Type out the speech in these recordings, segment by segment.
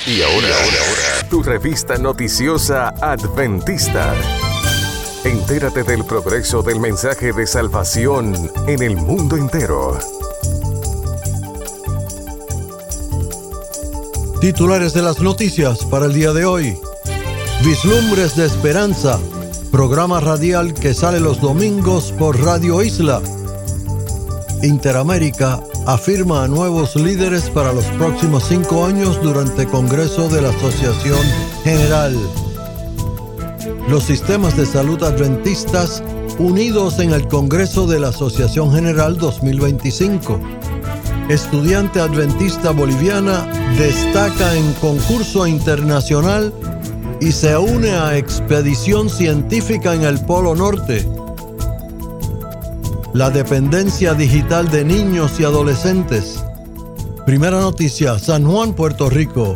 Y ahora, tu revista noticiosa Adventista. Entérate del progreso del mensaje de salvación en el mundo entero. Titulares de las noticias para el día de hoy. Vislumbres de Esperanza, programa radial que sale los domingos por Radio Isla. Interamérica afirma a nuevos líderes para los próximos 5 años durante Congreso de la Asociación General. Los sistemas de salud adventistas unidos en el Congreso de la Asociación General 2025. Estudiante adventista boliviana destaca en concurso internacional y se une a expedición científica en el Polo Norte. La dependencia digital de niños y adolescentes. Primera noticia, San Juan, Puerto Rico.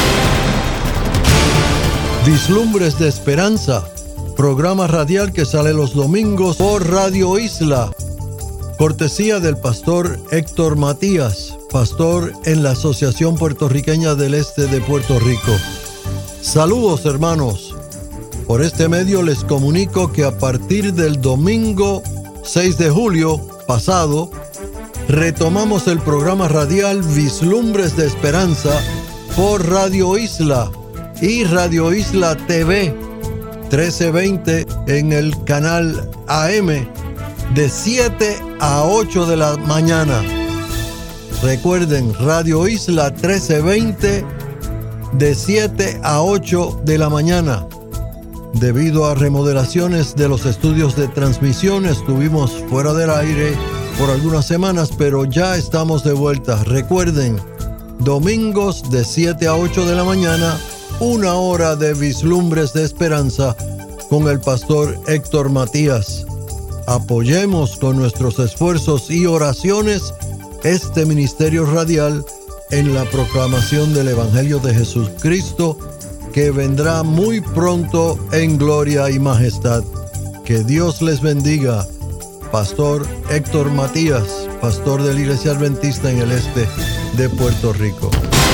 Vislumbres de Esperanza, programa radial que sale los domingos por Radio Isla. Cortesía del pastor Héctor Matías, pastor en la Asociación Puertorriqueña del Este de Puerto Rico. Saludos, hermanos. Por este medio les comunico que a partir del domingo 6 de julio pasado, retomamos el programa radial Vislumbres de Esperanza por Radio Isla y Radio Isla TV 1320 en el canal AM de 7 a 8 de la mañana. Recuerden, Radio Isla 1320 de 7 a 8 de la mañana. Debido a remodelaciones de los estudios de transmisión, estuvimos fuera del aire por algunas semanas, pero ya estamos de vuelta. Recuerden, domingos de 7 a 8 de la mañana, 1 hora de Vislumbres de Esperanza con el pastor Héctor Matías. Apoyemos con nuestros esfuerzos y oraciones este ministerio radial en la proclamación del Evangelio de Jesucristo, que vendrá muy pronto en gloria y majestad. Que Dios les bendiga. Pastor Héctor Matías, pastor de la Iglesia Adventista en el este de Puerto Rico.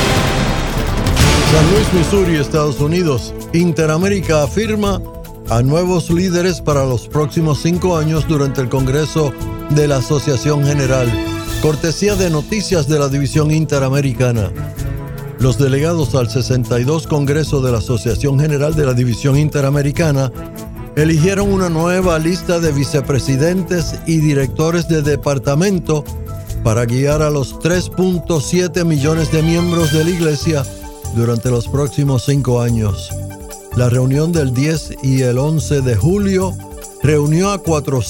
San Luis, Missouri, Estados Unidos. Interamérica afirma a nuevos líderes para los próximos 5 años durante el Congreso de la Asociación General. Cortesía de Noticias de la División Interamericana. Los delegados al 62 Congreso de la Asociación General de la División Interamericana eligieron una nueva lista de vicepresidentes y directores de departamento para guiar a los 3.7 millones de miembros de la Iglesia durante los próximos 5 años. La reunión del 10 y el 11 de julio reunió a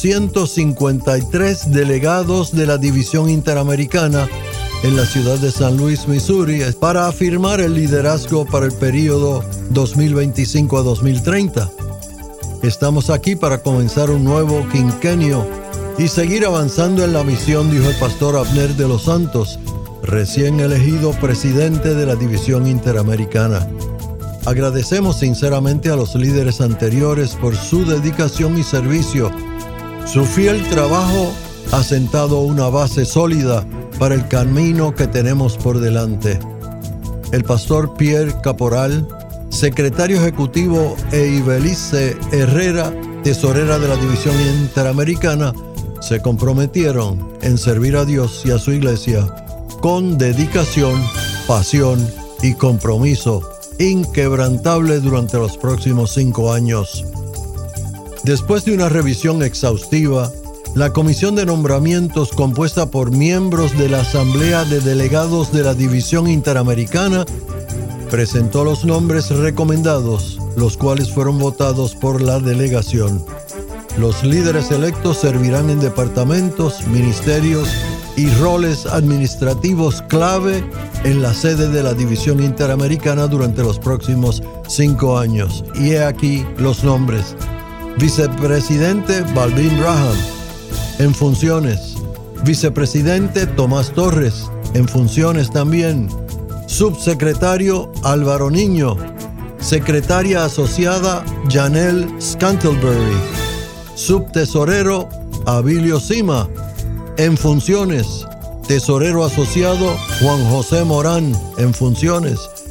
453 delegados de la División Interamericana en la ciudad de San Luis, Missouri, para afirmar el liderazgo para el periodo 2025 a 2030. Estamos aquí para comenzar un nuevo quinquenio y seguir avanzando en la misión, dijo el pastor Abner de los Santos, recién elegido presidente de la División Interamericana. Agradecemos sinceramente a los líderes anteriores por su dedicación y servicio. Su fiel trabajo ha sentado una base sólida para el camino que tenemos por delante. El pastor Pierre Caporal, secretario ejecutivo, e Ibelice Herrera, tesorera de la División Interamericana, se comprometieron en servir a Dios y a su iglesia con dedicación, pasión y compromiso inquebrantable durante los próximos 5 años. Después de una revisión exhaustiva, la Comisión de Nombramientos, compuesta por miembros de la Asamblea de Delegados de la División Interamericana, presentó los nombres recomendados, los cuales fueron votados por la delegación. Los líderes electos servirán en departamentos, ministerios y roles administrativos clave en la sede de la División Interamericana durante los próximos 5 años. Y he aquí los nombres. Vicepresidente Balvin Braham, en funciones. Vicepresidente Tomás Torres, en funciones también. Subsecretario Álvaro Niño. Secretaria asociada Janelle Scantlebury. Subtesorero Abilio Sima, en funciones. Tesorero asociado Juan José Morán, en funciones.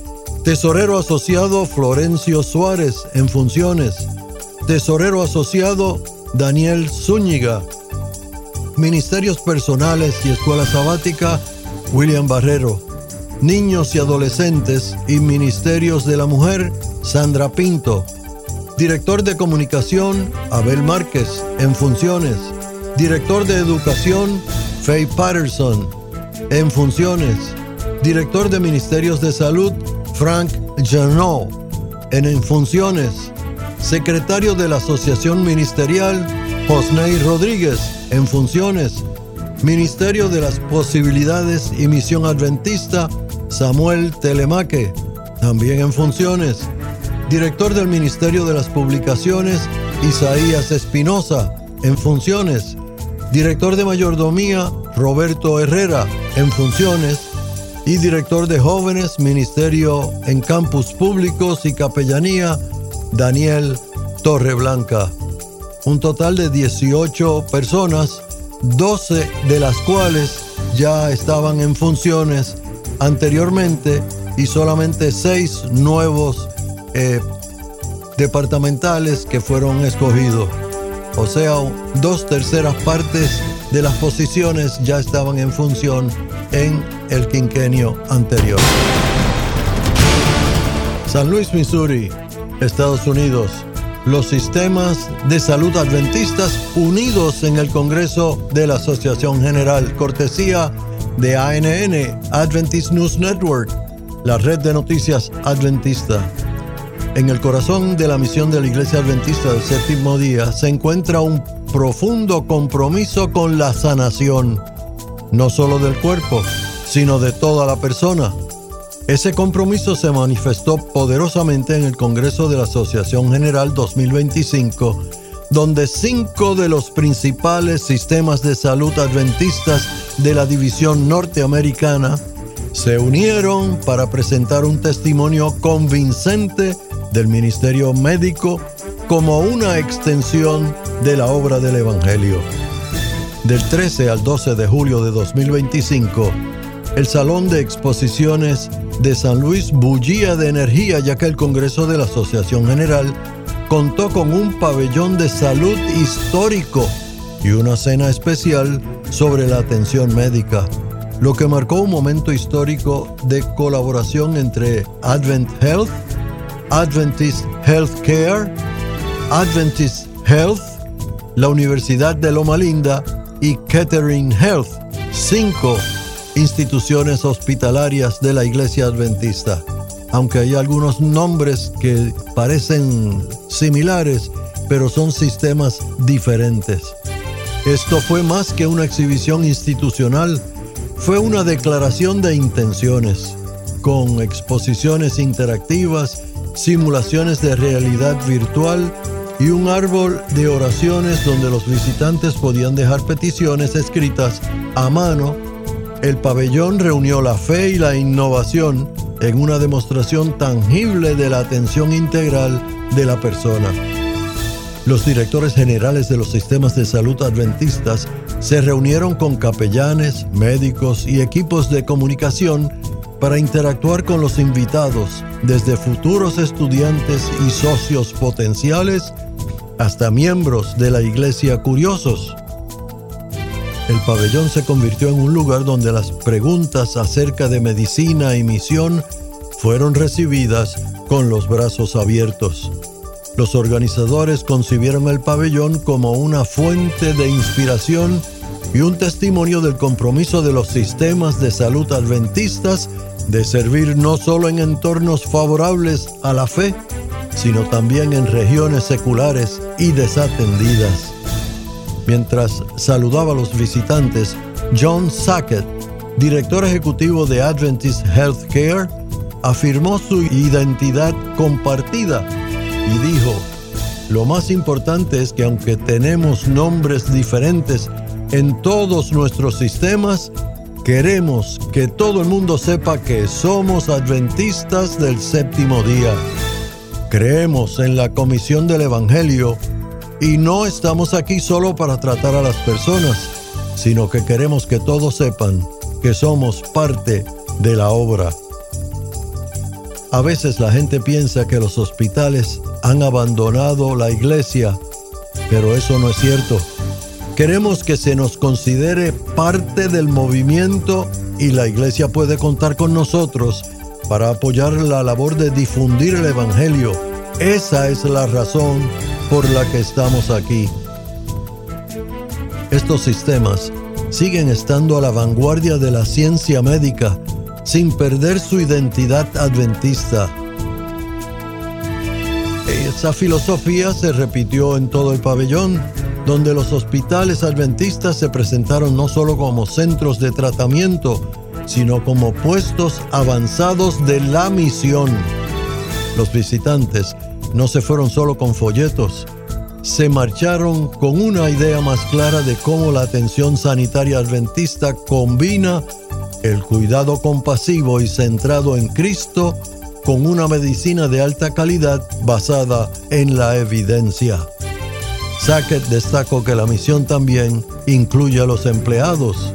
Tesorero asociado Florencio Suárez, en funciones. Tesorero asociado Daniel Zúñiga. Ministerios personales y escuela sabática William Barrero. Niños y adolescentes y ministerios de la mujer Sandra Pinto. Director de comunicación Abel Márquez, en funciones. Director de educación Faye Patterson, en funciones. Director de ministerios de salud Frank Janot, en funciones. Secretario de la Asociación Ministerial Josney Rodríguez, en funciones. Ministerio de las Posibilidades y Misión Adventista Samuel Telemaque, también en funciones. Director del Ministerio de las Publicaciones Isaías Espinosa, en funciones. Director de Mayordomía Roberto Herrera, en funciones. Y director de Jóvenes, Ministerio en Campus Públicos y Capellanía Daniel Torreblanca. Un total de 18 personas, 12 de las cuales ya estaban en funciones anteriormente y solamente 6 nuevos departamentales que fueron escogidos. O sea, 2/3 partes de las posiciones ya estaban en función en el quinquenio anterior. San Luis, Missouri, Estados Unidos. Los sistemas de salud adventistas unidos en el Congreso de la Asociación General, cortesía de ANN, Adventist News Network, la red de noticias adventista. En el corazón de la misión de la Iglesia Adventista del Séptimo Día se encuentra un profundo compromiso con la sanación, no solo del cuerpo, sino de toda la persona. Ese compromiso se manifestó poderosamente en el Congreso de la Asociación General 2025, donde 5 de los principales sistemas de salud adventistas de la división norteamericana se unieron para presentar un testimonio convincente del ministerio médico como una extensión de la obra del Evangelio. Del 13 al 12 de julio de 2025, el Salón de Exposiciones de San Luis bullía de energía, ya que el Congreso de la Asociación General contó con un pabellón de salud histórico y una cena especial sobre la atención médica, lo que marcó un momento histórico de colaboración entre Advent Health, Adventist Healthcare, Adventist Health, la Universidad de Loma Linda y Kettering Health, 5 instituciones hospitalarias de la Iglesia Adventista. Aunque hay algunos nombres que parecen similares, pero son sistemas diferentes. Esto fue más que una exhibición institucional, fue una declaración de intenciones, con exposiciones interactivas, simulaciones de realidad virtual y un árbol de oraciones donde los visitantes podían dejar peticiones escritas a mano. El pabellón reunió la fe y la innovación en una demostración tangible de la atención integral de la persona. Los directores generales de los sistemas de salud adventistas se reunieron con capellanes, médicos y equipos de comunicación para interactuar con los invitados, desde futuros estudiantes y socios potenciales hasta miembros de la iglesia curiosos. El pabellón se convirtió en un lugar donde las preguntas acerca de medicina y misión fueron recibidas con los brazos abiertos. Los organizadores concibieron el pabellón como una fuente de inspiración y un testimonio del compromiso de los sistemas de salud adventistas de servir no solo en entornos favorables a la fe, sino también en regiones seculares y desatendidas. Mientras saludaba a los visitantes, John Sackett, director ejecutivo de Adventist Healthcare, afirmó su identidad compartida y dijo: lo más importante es que aunque tenemos nombres diferentes en todos nuestros sistemas, queremos que todo el mundo sepa que somos adventistas del séptimo día. Creemos en la comisión del Evangelio y no estamos aquí solo para tratar a las personas, sino que queremos que todos sepan que somos parte de la obra. A veces la gente piensa que los hospitales han abandonado la iglesia, pero eso no es cierto. Queremos que se nos considere parte del movimiento y la iglesia puede contar con nosotros para apoyar la labor de difundir el evangelio. Esa es la razón por la que estamos aquí. Estos sistemas siguen estando a la vanguardia de la ciencia médica sin perder su identidad adventista. Esa filosofía se repitió en todo el pabellón, donde los hospitales adventistas se presentaron no solo como centros de tratamiento, sino como puestos avanzados de la misión. Los visitantes no se fueron solo con folletos, se marcharon con una idea más clara de cómo la atención sanitaria adventista combina el cuidado compasivo y centrado en Cristo con una medicina de alta calidad basada en la evidencia. Sackett destacó que la misión también incluye a los empleados.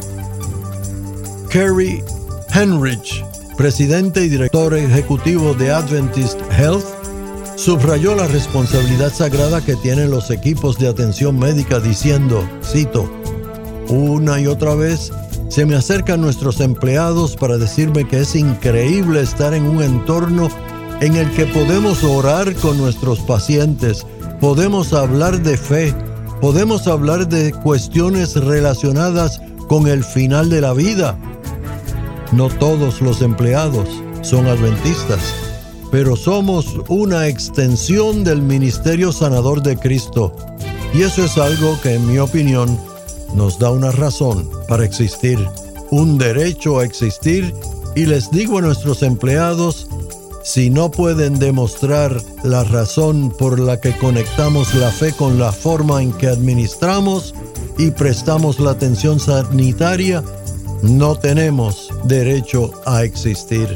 Kerry Henrich, presidente y director ejecutivo de Adventist Health, subrayó la responsabilidad sagrada que tienen los equipos de atención médica diciendo, cito, una y otra vez se me acercan nuestros empleados para decirme que es increíble estar en un entorno en el que podemos orar con nuestros pacientes, podemos hablar de fe, podemos hablar de cuestiones relacionadas con el final de la vida. No todos los empleados son adventistas, pero somos una extensión del ministerio sanador de Cristo. Y eso es algo que, en mi opinión, nos da una razón para existir, un derecho a existir, y les digo a nuestros empleados, si no pueden demostrar la razón por la que conectamos la fe con la forma en que administramos y prestamos la atención sanitaria, no tenemos derecho a existir.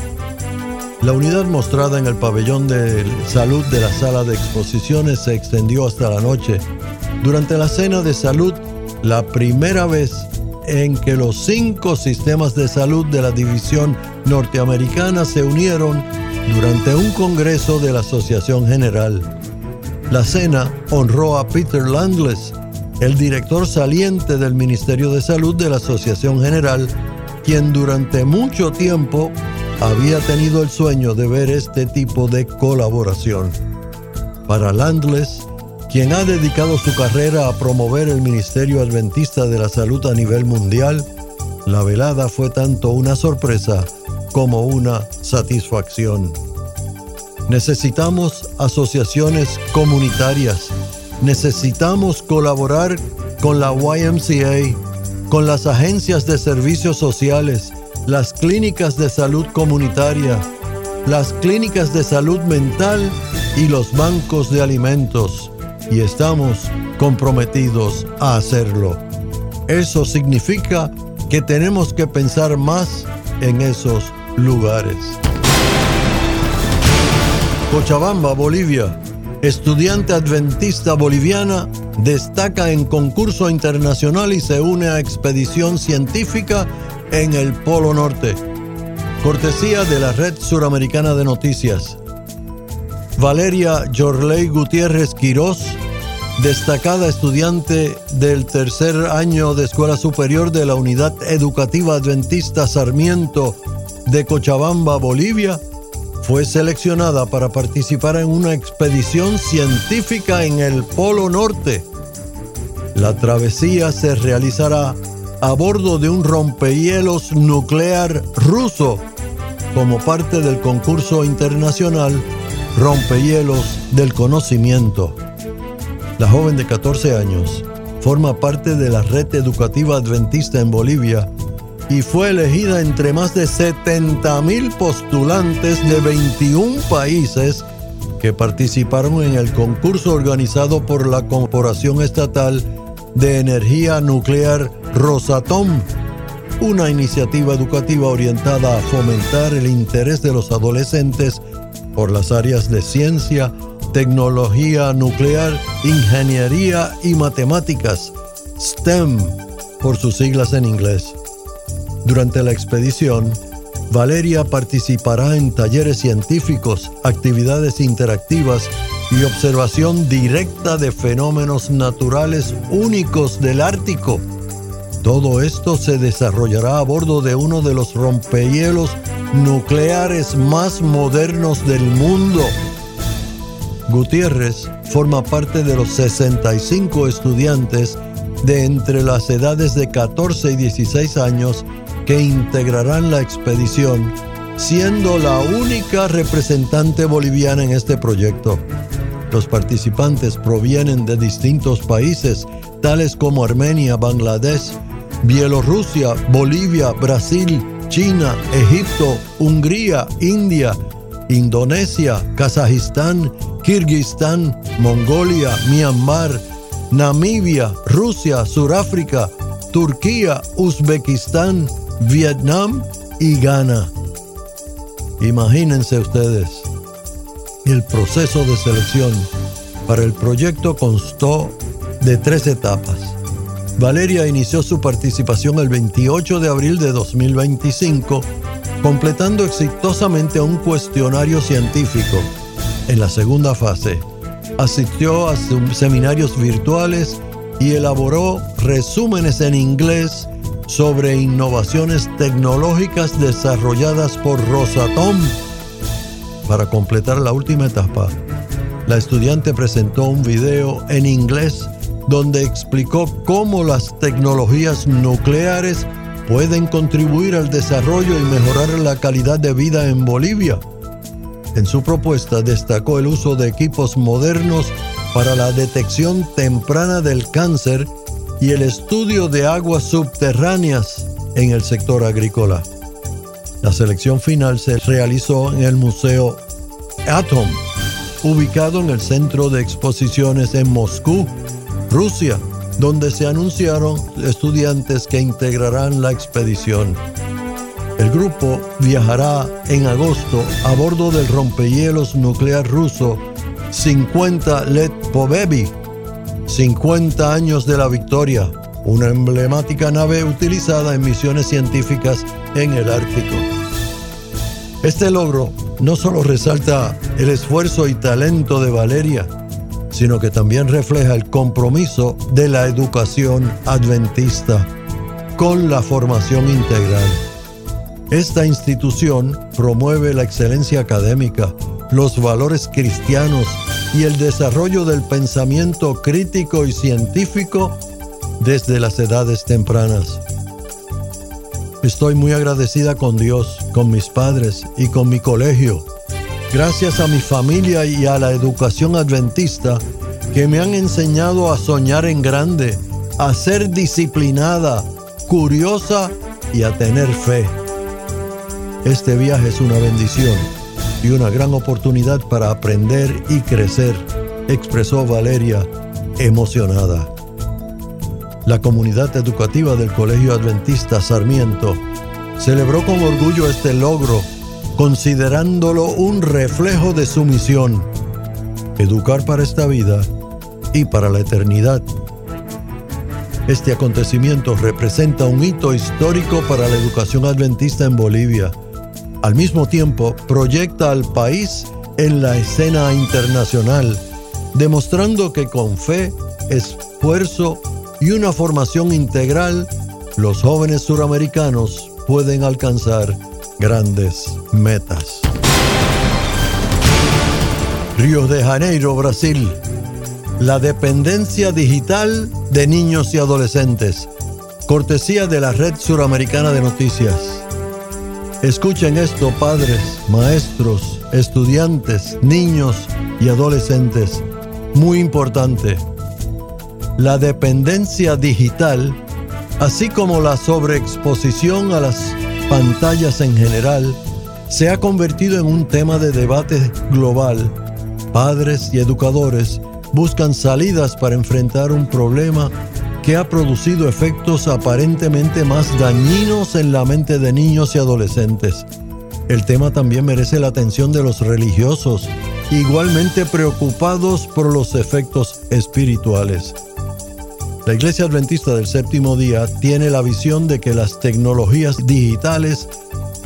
La unidad mostrada en el pabellón de salud de la sala de exposiciones se extendió hasta la noche. Durante la cena de salud, la primera vez en que los 5 sistemas de salud de la división norteamericana se unieron durante un congreso de la Asociación General. La cena honró a Peter Landless, el director saliente del Ministerio de Salud de la Asociación General, quien durante mucho tiempo había tenido el sueño de ver este tipo de colaboración. Para Landless, quien ha dedicado su carrera a promover el Ministerio Adventista de la Salud a nivel mundial, la velada fue tanto una sorpresa como una satisfacción. Necesitamos asociaciones comunitarias, necesitamos colaborar con la YMCA, con las agencias de servicios sociales, las clínicas de salud comunitaria, las clínicas de salud mental y los bancos de alimentos. Y estamos comprometidos a hacerlo. Eso significa que tenemos que pensar más en esos lugares. Cochabamba, Bolivia. Estudiante adventista boliviana destaca en concurso internacional y se une a expedición científica en el Polo Norte. Cortesía de la Red Suramericana de Noticias. Valeria Yorley Gutiérrez Quirós, destacada estudiante del tercer año de Escuela Superior de la Unidad Educativa Adventista Sarmiento de Cochabamba, Bolivia, fue seleccionada para participar en una expedición científica en el Polo Norte. La travesía se realizará a bordo de un rompehielos nuclear ruso como parte del concurso internacional Rompehielos del Conocimiento. La joven de 14 años forma parte de la Red Educativa Adventista en Bolivia y fue elegida entre más de 70,000 postulantes de 21 países que participaron en el concurso organizado por la Corporación Estatal de Energía Nuclear Rosatom, una iniciativa educativa orientada a fomentar el interés de los adolescentes por las áreas de ciencia, tecnología nuclear, ingeniería y matemáticas, STEM, por sus siglas en inglés. Durante la expedición, Valeria participará en talleres científicos, actividades interactivas y observación directa de fenómenos naturales únicos del Ártico. Todo esto se desarrollará a bordo de uno de los rompehielos nucleares más modernos del mundo. Gutiérrez forma parte de los 65 estudiantes de entre las edades de 14 y 16 años que integrarán la expedición, siendo la única representante boliviana en este proyecto. Los participantes provienen de distintos países, tales como Armenia, Bangladesh, Bielorrusia, Bolivia, Brasil, China, Egipto, Hungría, India, Indonesia, Kazajistán, Kirguistán, Mongolia, Myanmar, Namibia, Rusia, Sudáfrica, Turquía, Uzbekistán, Vietnam y Ghana. Imagínense ustedes, el proceso de selección para el proyecto constó de 3 etapas. Valeria inició su participación el 28 de abril de 2025, completando exitosamente un cuestionario científico. En la segunda fase, asistió a seminarios virtuales y elaboró resúmenes en inglés sobre innovaciones tecnológicas desarrolladas por Rosatom. Para completar la última etapa, la estudiante presentó un video en inglés donde explicó cómo las tecnologías nucleares pueden contribuir al desarrollo y mejorar la calidad de vida en Bolivia. En su propuesta destacó el uso de equipos modernos para la detección temprana del cáncer y el estudio de aguas subterráneas en el sector agrícola. La selección final se realizó en el Museo Atom, ubicado en el Centro de Exposiciones en Moscú, Rusia, donde se anunciaron estudiantes que integrarán la expedición. El grupo viajará en agosto a bordo del rompehielos nuclear ruso 50 Letpoveby, 50 años de la victoria, una emblemática nave utilizada en misiones científicas en el Ártico. Este logro no solo resalta el esfuerzo y talento de Valeria, sino que también refleja el compromiso de la educación adventista con la formación integral. Esta institución promueve la excelencia académica, los valores cristianos y el desarrollo del pensamiento crítico y científico desde las edades tempranas. Estoy muy agradecida con Dios, con mis padres y con mi colegio. Gracias a mi familia y a la educación adventista que me han enseñado a soñar en grande, a ser disciplinada, curiosa y a tener fe. Este viaje es una bendición y una gran oportunidad para aprender y crecer, expresó Valeria, emocionada. La comunidad educativa del Colegio Adventista Sarmiento celebró con orgullo este logro, considerándolo un reflejo de su misión: educar para esta vida y para la eternidad. Este acontecimiento representa un hito histórico para la educación adventista en Bolivia. Al mismo tiempo, proyecta al país en la escena internacional, demostrando que con fe, esfuerzo y una formación integral, los jóvenes suramericanos pueden alcanzar grandes metas. Río de Janeiro, Brasil. La dependencia digital de niños y adolescentes. Cortesía de la Red Suramericana de Noticias. Escuchen esto, padres, maestros, estudiantes, niños y adolescentes. Muy importante. La dependencia digital, así como la sobreexposición a las pantallas en general, se ha convertido en un tema de debate global. Padres y educadores buscan salidas para enfrentar un problema que ha producido efectos aparentemente más dañinos en la mente de niños y adolescentes. El tema también merece la atención de los religiosos, igualmente preocupados por los efectos espirituales. La Iglesia Adventista del Séptimo Día tiene la visión de que las tecnologías digitales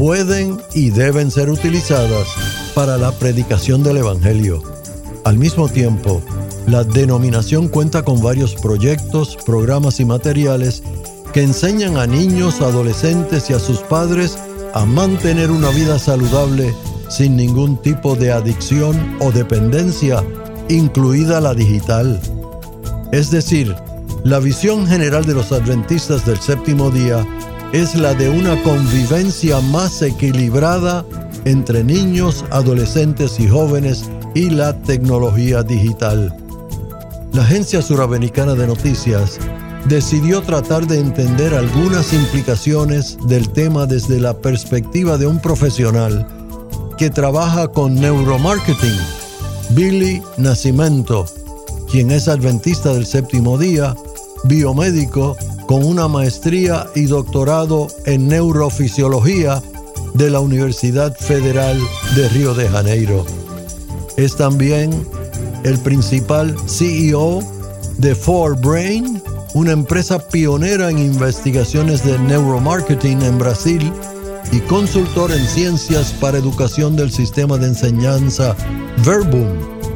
pueden y deben ser utilizadas para la predicación del Evangelio. Al mismo tiempo, la denominación cuenta con varios proyectos, programas y materiales que enseñan a niños, adolescentes y a sus padres a mantener una vida saludable sin ningún tipo de adicción o dependencia, incluida la digital. Es decir, la visión general de los adventistas del séptimo día es la de una convivencia más equilibrada entre niños, adolescentes y jóvenes y la tecnología digital. La Agencia Suramericana de Noticias decidió tratar de entender algunas implicaciones del tema desde la perspectiva de un profesional que trabaja con neuromarketing, Billy Nascimento, quien es adventista del séptimo día, biomédico con una maestría y doctorado en neurofisiología de la Universidad Federal de Río de Janeiro. Es también el principal CEO de 4Brain, una empresa pionera en investigaciones de neuromarketing en Brasil y consultor en ciencias para educación del sistema de enseñanza Verbum,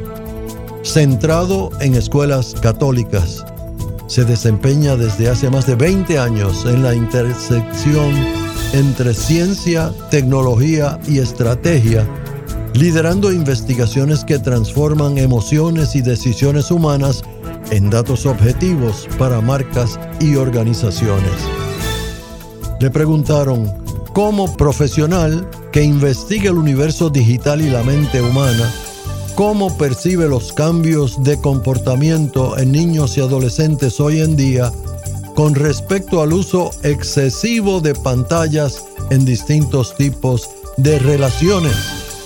centrado en escuelas católicas. Se desempeña desde hace más de 20 años en la intersección entre ciencia, tecnología y estrategia, liderando investigaciones que transforman emociones y decisiones humanas en datos objetivos para marcas y organizaciones. Le preguntaron, como profesional que investiga el universo digital y la mente humana, ¿cómo percibe los cambios de comportamiento en niños y adolescentes hoy en día con respecto al uso excesivo de pantallas en distintos tipos de relaciones?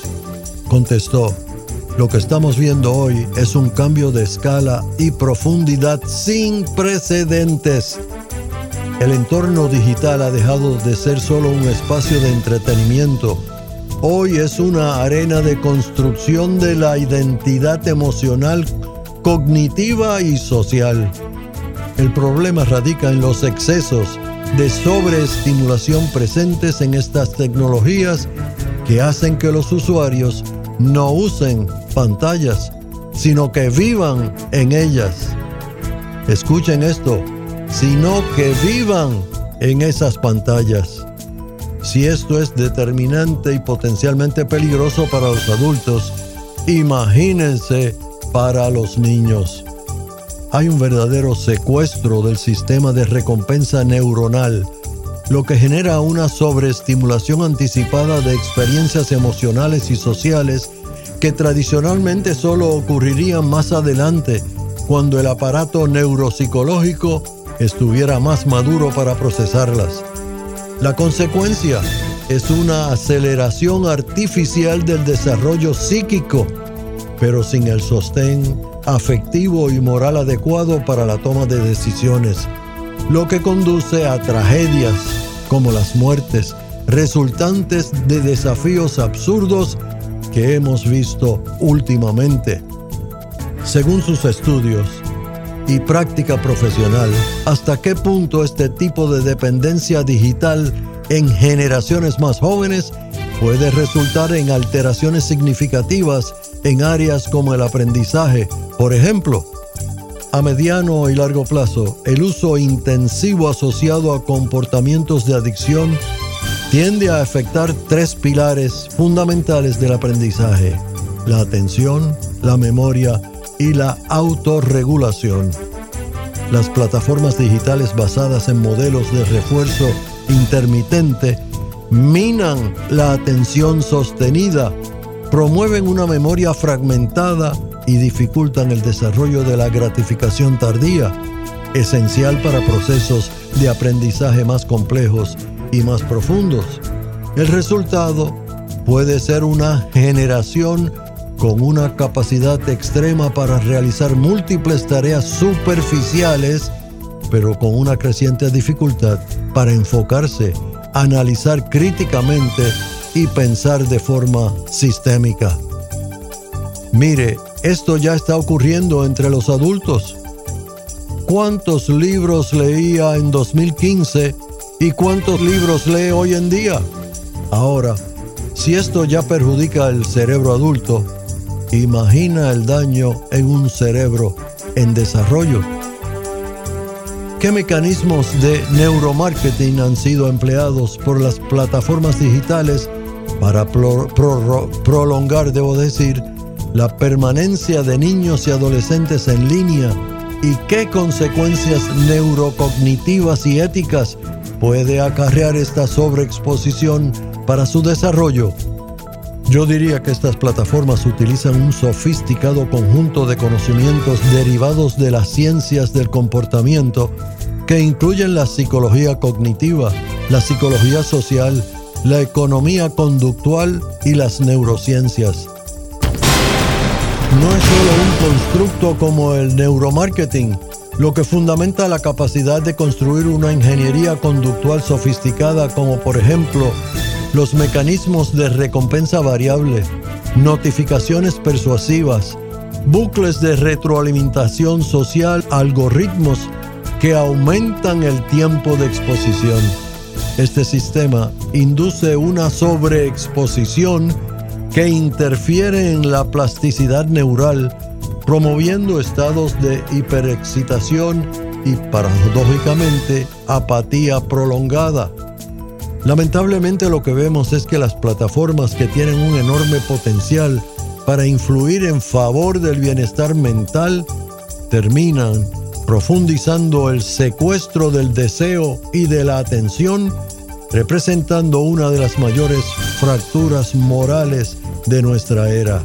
Contestó, lo que estamos viendo hoy es un cambio de escala y profundidad sin precedentes. El entorno digital ha dejado de ser solo un espacio de entretenimiento. Hoy es una arena de construcción de la identidad emocional, cognitiva y social. El problema radica en los excesos de sobreestimulación presentes en estas tecnologías que hacen que los usuarios no usen pantallas, sino que vivan en ellas. Escuchen esto, sino que vivan en esas pantallas. Si esto es determinante y potencialmente peligroso para los adultos, imagínense para los niños. Hay un verdadero secuestro del sistema de recompensa neuronal, lo que genera una sobreestimulación anticipada de experiencias emocionales y sociales que tradicionalmente solo ocurrirían más adelante, cuando el aparato neuropsicológico estuviera más maduro para procesarlas. La consecuencia es una aceleración artificial del desarrollo psíquico, pero sin el sostén afectivo y moral adecuado para la toma de decisiones, lo que conduce a tragedias como las muertes resultantes de desafíos absurdos que hemos visto últimamente. Según sus estudios y práctica profesional, ¿hasta qué punto este tipo de dependencia digital en generaciones más jóvenes puede resultar en alteraciones significativas en áreas como el aprendizaje? Por ejemplo, a mediano y largo plazo, el uso intensivo asociado a comportamientos de adicción tiende a afectar 3 pilares fundamentales del aprendizaje: la atención, la memoria y la autorregulación. Las plataformas digitales basadas en modelos de refuerzo intermitente minan la atención sostenida, promueven una memoria fragmentada y dificultan el desarrollo de la gratificación tardía, esencial para procesos de aprendizaje más complejos y más profundos. El resultado puede ser una generación con una capacidad extrema para realizar múltiples tareas superficiales, pero con una creciente dificultad para enfocarse, analizar críticamente y pensar de forma sistémica. Mire, esto ya está ocurriendo entre los adultos. ¿Cuántos libros leía en 2015 y cuántos libros lee hoy en día? Ahora, si esto ya perjudica el cerebro adulto, imagina el daño en un cerebro en desarrollo. ¿Qué mecanismos de neuromarketing han sido empleados por las plataformas digitales para prolongar, la permanencia de niños y adolescentes en línea? ¿Y qué consecuencias neurocognitivas y éticas puede acarrear esta sobreexposición para su desarrollo? Yo diría que estas plataformas utilizan un sofisticado conjunto de conocimientos derivados de las ciencias del comportamiento que incluyen la psicología cognitiva, la psicología social, la economía conductual y las neurociencias. No es solo un constructo como el neuromarketing, lo que fundamenta la capacidad de construir una ingeniería conductual sofisticada como por ejemplo los mecanismos de recompensa variable, notificaciones persuasivas, bucles de retroalimentación social, algoritmos que aumentan el tiempo de exposición. Este sistema induce una sobreexposición que interfiere en la plasticidad neural, promoviendo estados de hiperexcitación y, paradójicamente, apatía prolongada. Lamentablemente lo que vemos es que las plataformas que tienen un enorme potencial para influir en favor del bienestar mental terminan profundizando el secuestro del deseo y de la atención, representando una de las mayores fracturas morales de nuestra era.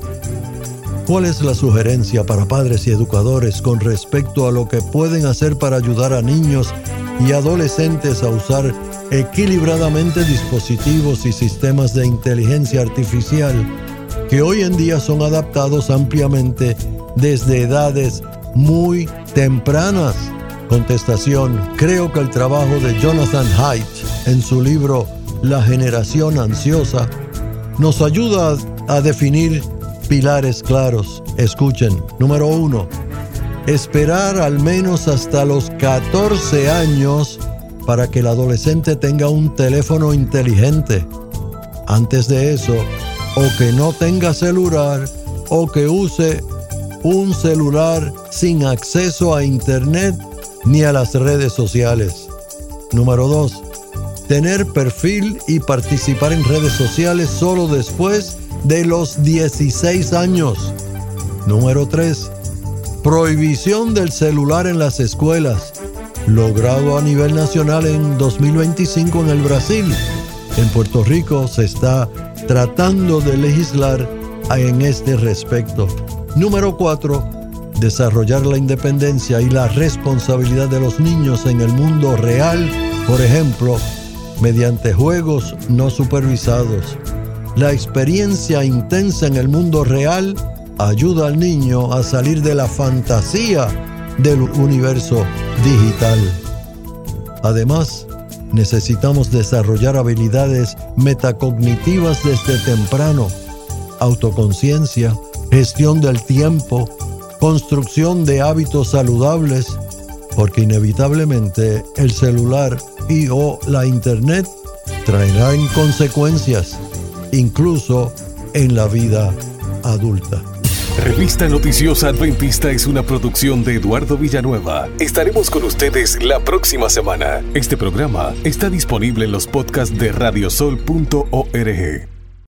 ¿Cuál es la sugerencia para padres y educadores con respecto a lo que pueden hacer para ayudar a niños y adolescentes a usar equilibradamente dispositivos y sistemas de inteligencia artificial que hoy en día son adaptados ampliamente desde edades muy tempranas? Contestación: creo que el trabajo de Jonathan Haidt en su libro La generación ansiosa nos ayuda a definir pilares claros. Escuchen. Número 1. Esperar al menos hasta los 14 años para que el adolescente tenga un teléfono inteligente. Antes de eso, o que no tenga celular o que use un celular sin acceso a internet ni a las redes sociales. Número 2. Tener perfil y participar en redes sociales solo después de los 16 años. Número 3. Prohibición del celular en las escuelas, logrado a nivel nacional en 2025 en el Brasil. En Puerto Rico se está tratando de legislar en este respecto. Número 4. Desarrollar la independencia y la responsabilidad de los niños en el mundo real, por ejemplo, mediante juegos no supervisados. La experiencia intensa en el mundo real ayuda al niño a salir de la fantasía del universo digital. Además, necesitamos desarrollar habilidades metacognitivas desde temprano: autoconciencia, gestión del tiempo, construcción de hábitos saludables, porque inevitablemente el celular o la internet traerán consecuencias, incluso en la vida adulta. Revista Noticiosa Adventista es una producción de Eduardo Villanueva. Estaremos con ustedes la próxima semana. Este programa está disponible en los podcasts de radiosol.org.